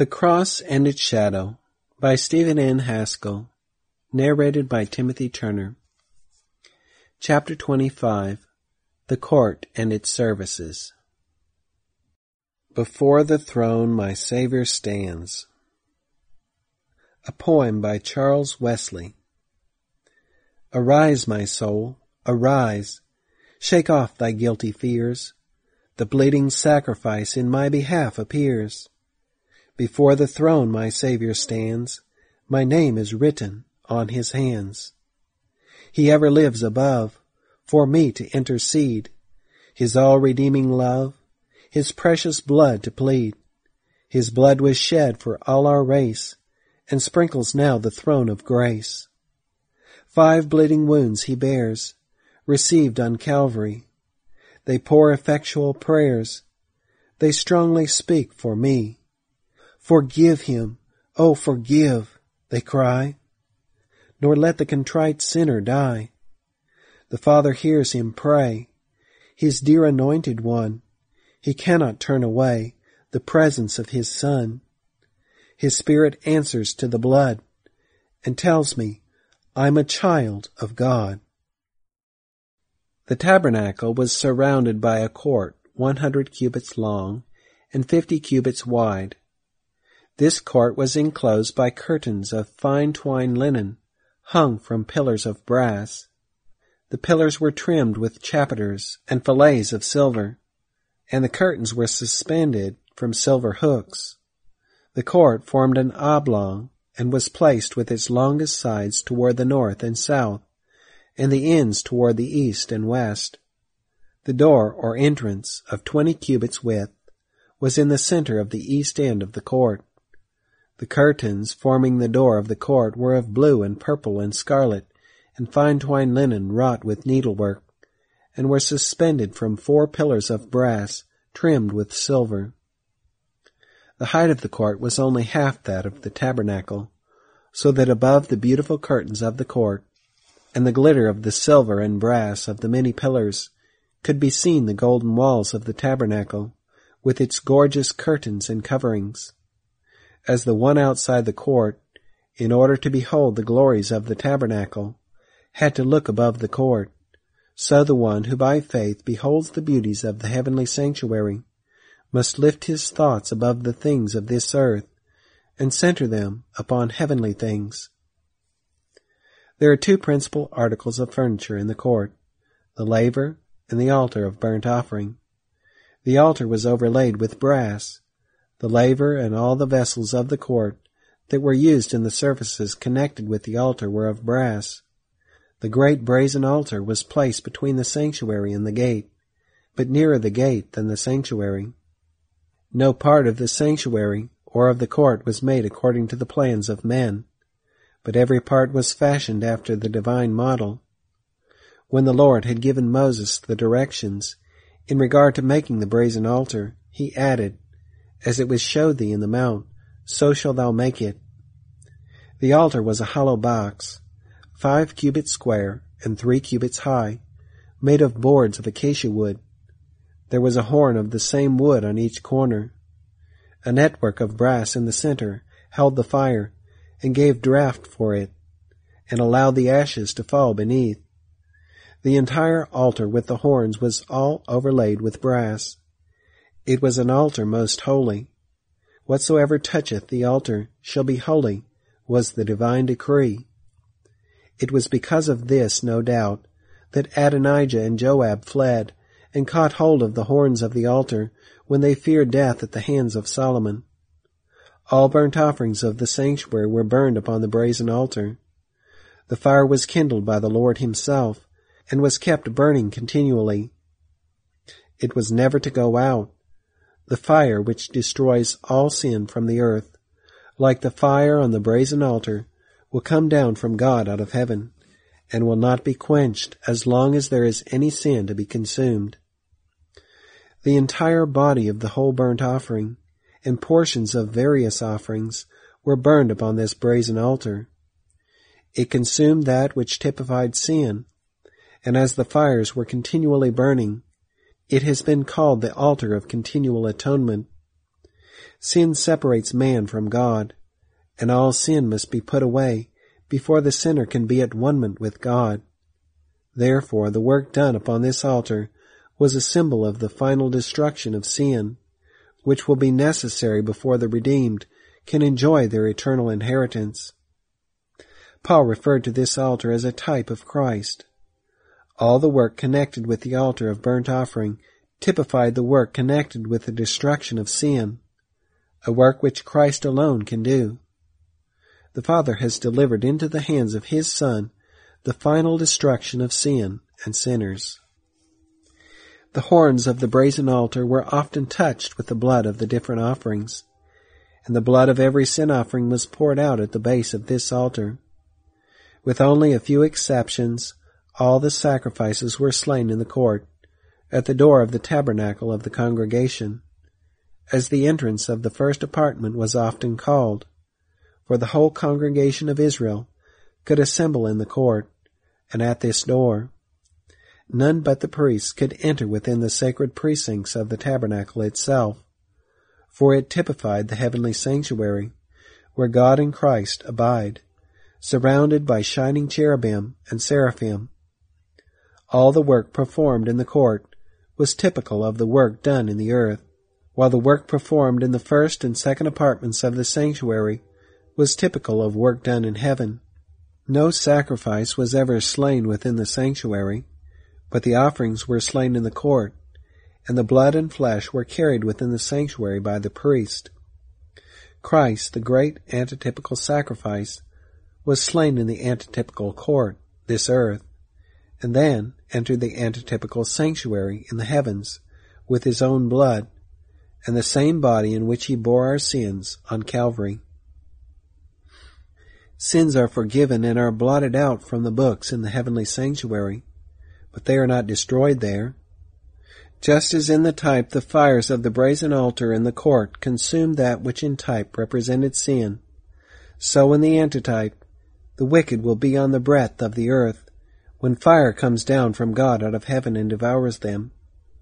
The Cross and Its Shadow by Stephen N. Haskell, narrated by Timothy Turner. Chapter 25. The Court and Its Services. Before the throne my Savior stands. A poem by Charles Wesley. Arise, my soul, arise, shake off thy guilty fears. The bleeding sacrifice in my behalf appears. Before the throne my Savior stands, my name is written on his hands. He ever lives above, for me to intercede, his all-redeeming love, his precious blood to plead. His blood was shed for all our race, and sprinkles now the throne of grace. 5 bleeding wounds he bears, received on Calvary. They pour effectual prayers, they strongly speak for me. Forgive him, oh forgive, they cry, nor let the contrite sinner die. The Father hears him pray, his dear anointed one. He cannot turn away the presence of his Son. His Spirit answers to the blood and tells me I'm a child of God. The tabernacle was surrounded by a court 100 cubits long and 50 cubits wide. This court was enclosed by curtains of fine twined linen, hung from pillars of brass. The pillars were trimmed with chapiters and fillets of silver, and the curtains were suspended from silver hooks. The court formed an oblong and was placed with its longest sides toward the north and south, and the ends toward the east and west. The door or entrance of 20 cubits width was in the center of the east end of the court. The curtains forming the door of the court were of blue and purple and scarlet and fine twined linen wrought with needlework, and were suspended from 4 pillars of brass trimmed with silver. The height of the court was only half that of the tabernacle, so that above the beautiful curtains of the court and the glitter of the silver and brass of the many pillars could be seen the golden walls of the tabernacle with its gorgeous curtains and coverings. As the one outside the court, in order to behold the glories of the tabernacle, had to look above the court, so the one who by faith beholds the beauties of the heavenly sanctuary must lift his thoughts above the things of this earth and center them upon heavenly things. There are 2 principal articles of furniture in the court, the laver and the altar of burnt offering. The altar was overlaid with brass. The laver and all the vessels of the court that were used in the services connected with the altar were of brass. The great brazen altar was placed between the sanctuary and the gate, but nearer the gate than the sanctuary. No part of the sanctuary or of the court was made according to the plans of men, but every part was fashioned after the divine model. When the Lord had given Moses the directions in regard to making the brazen altar, he added, "As it was showed thee in the mount, so shalt thou make it." The altar was a hollow box, 5 cubits square and 3 cubits high, made of boards of acacia wood. There was a horn of the same wood on each corner. A network of brass in the center held the fire and gave draught for it, and allowed the ashes to fall beneath. The entire altar with the horns was all overlaid with brass. It was an altar most holy. Whatsoever toucheth the altar shall be holy, was the divine decree. It was because of this, no doubt, that Adonijah and Joab fled and caught hold of the horns of the altar when they feared death at the hands of Solomon. All burnt offerings of the sanctuary were burned upon the brazen altar. The fire was kindled by the Lord himself, and was kept burning continually. It was never to go out. The fire which destroys all sin from the earth, like the fire on the brazen altar, will come down from God out of heaven, and will not be quenched as long as there is any sin to be consumed. The entire body of the whole burnt offering, and portions of various offerings, were burned upon this brazen altar. It consumed that which typified sin, and as the fires were continually burning, it has been called the altar of continual atonement. Sin separates man from God, and all sin must be put away before the sinner can be at one with God. Therefore, the work done upon this altar was a symbol of the final destruction of sin, which will be necessary before the redeemed can enjoy their eternal inheritance. Paul referred to this altar as a type of Christ. All the work connected with the altar of burnt offering typified the work connected with the destruction of sin, a work which Christ alone can do. The Father has delivered into the hands of His Son the final destruction of sin and sinners. The horns of the brazen altar were often touched with the blood of the different offerings, and the blood of every sin offering was poured out at the base of this altar. With only a few exceptions, all the sacrifices were slain in the court, at the door of the tabernacle of the congregation, as the entrance of the first apartment was often called, for the whole congregation of Israel could assemble in the court, and at this door. None but the priests could enter within the sacred precincts of the tabernacle itself, for it typified the heavenly sanctuary, where God and Christ abide, surrounded by shining cherubim and seraphim. All the work performed in the court was typical of the work done in the earth, while the work performed in the first and second apartments of the sanctuary was typical of work done in heaven. No sacrifice was ever slain within the sanctuary, but the offerings were slain in the court, and the blood and flesh were carried within the sanctuary by the priest. Christ, the great antitypical sacrifice, was slain in the antitypical court, this earth, and then entered the antitypical sanctuary in the heavens with His own blood, and the same body in which He bore our sins on Calvary. Sins are forgiven and are blotted out from the books in the heavenly sanctuary, but they are not destroyed there. Just as in the type the fires of the brazen altar in the court consumed that which in type represented sin, so in the antitype the wicked will be on the breadth of the earth when fire comes down from God out of heaven and devours them.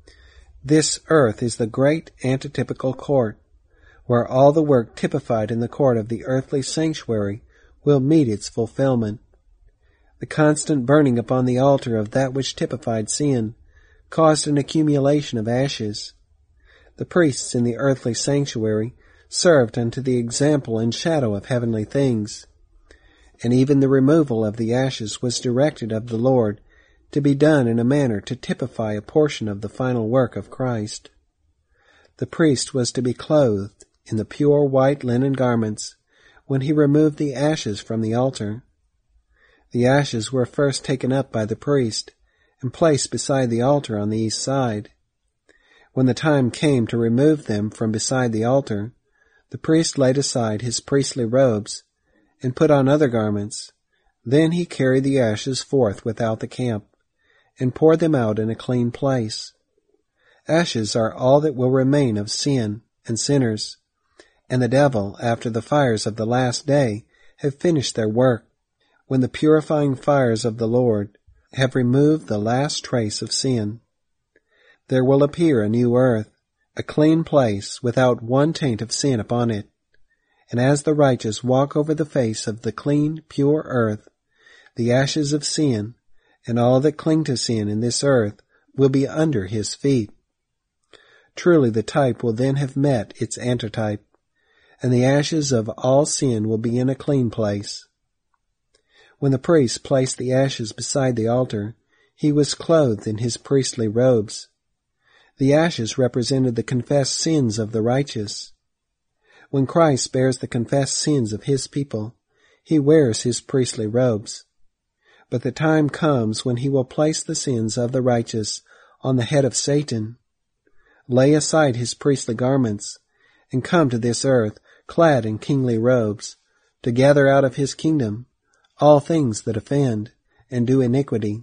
This earth is the great antitypical court, where all the work typified in the court of the earthly sanctuary will meet its fulfillment. The constant burning upon the altar of that which typified sin caused an accumulation of ashes. The priests in the earthly sanctuary served unto the example and shadow of heavenly things, and even the removal of the ashes was directed of the Lord to be done in a manner to typify a portion of the final work of Christ. The priest was to be clothed in the pure white linen garments when he removed the ashes from the altar. The ashes were first taken up by the priest and placed beside the altar on the east side. When the time came to remove them from beside the altar, the priest laid aside his priestly robes and put on other garments. Then he carried the ashes forth without the camp and poured them out in a clean place. Ashes are all that will remain of sin and sinners, and the devil, after the fires of the last day have finished their work, when the purifying fires of the Lord have removed the last trace of sin, there will appear a new earth, a clean place without one taint of sin upon it. And as the righteous walk over the face of the clean, pure earth, the ashes of sin and all that cling to sin in this earth will be under his feet. Truly the type will then have met its antitype, and the ashes of all sin will be in a clean place. When the priest placed the ashes beside the altar, he was clothed in his priestly robes. The ashes represented the confessed sins of the righteous. When Christ bears the confessed sins of his people, he wears his priestly robes. But the time comes when he will place the sins of the righteous on the head of Satan, lay aside his priestly garments, and come to this earth clad in kingly robes, to gather out of his kingdom all things that offend and do iniquity.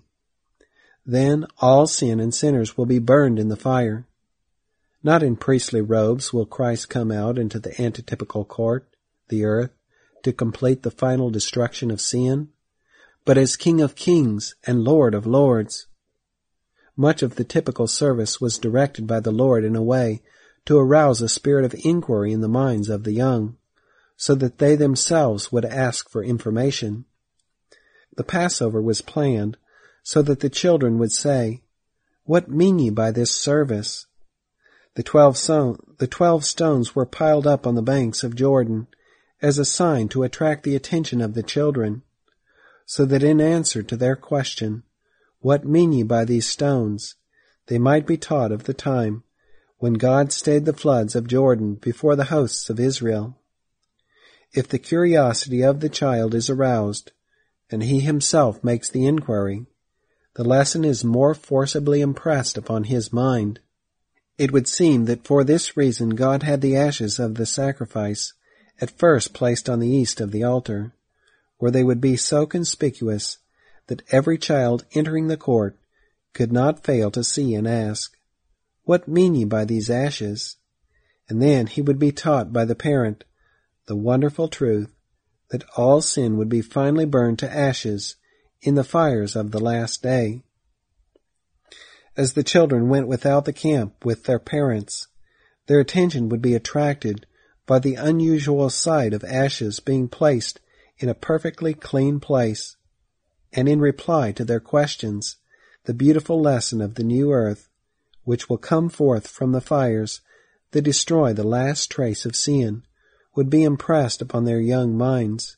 Then all sin and sinners will be burned in the fire. Not in priestly robes will Christ come out into the antitypical court, the earth, to complete the final destruction of sin, but as King of kings and Lord of lords. Much of the typical service was directed by the Lord in a way to arouse a spirit of inquiry in the minds of the young, so that they themselves would ask for information. The Passover was planned so that the children would say, "What mean ye by this service?" The 12 stones were piled up on the banks of Jordan as a sign to attract the attention of the children, so that in answer to their question, "What mean ye by these stones?" they might be taught of the time when God stayed the floods of Jordan before the hosts of Israel. If the curiosity of the child is aroused, and he himself makes the inquiry, the lesson is more forcibly impressed upon his mind. It would seem that for this reason God had the ashes of the sacrifice at first placed on the east of the altar, where they would be so conspicuous that every child entering the court could not fail to see and ask, "What mean ye by these ashes?" And then he would be taught by the parent the wonderful truth that all sin would be finally burned to ashes in the fires of the last day. As the children went without the camp with their parents, their attention would be attracted by the unusual sight of ashes being placed in a perfectly clean place, and in reply to their questions, the beautiful lesson of the new earth, which will come forth from the fires that destroy the last trace of sin, would be impressed upon their young minds.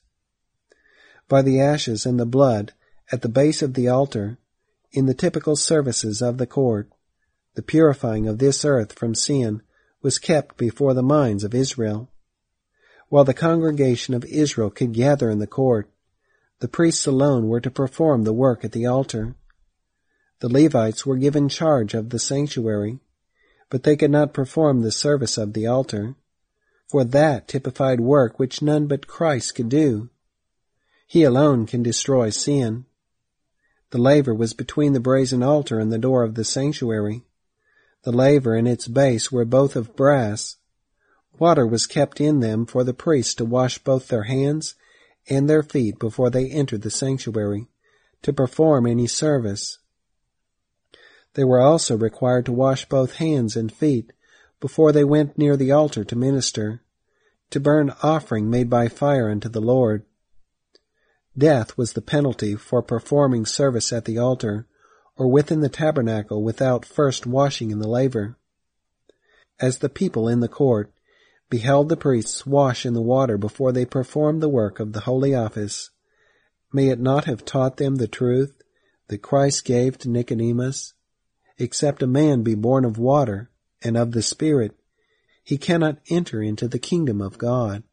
By the ashes and the blood at the base of the altar, in the typical services of the court, the purifying of this earth from sin was kept before the minds of Israel. While the congregation of Israel could gather in the court, the priests alone were to perform the work at the altar. The Levites were given charge of the sanctuary, but they could not perform the service of the altar, for that typified work which none but Christ could do. He alone can destroy sin. The laver was between the brazen altar and the door of the sanctuary. The laver and its base were both of brass. Water was kept in them for the priests to wash both their hands and their feet before they entered the sanctuary, to perform any service. They were also required to wash both hands and feet before they went near the altar to minister, to burn offering made by fire unto the Lord. Death was the penalty for performing service at the altar or within the tabernacle without first washing in the laver. As the people in the court beheld the priests wash in the water before they performed the work of the holy office, may it not have taught them the truth that Christ gave to Nicodemus? Except a man be born of water and of the Spirit, he cannot enter into the kingdom of God.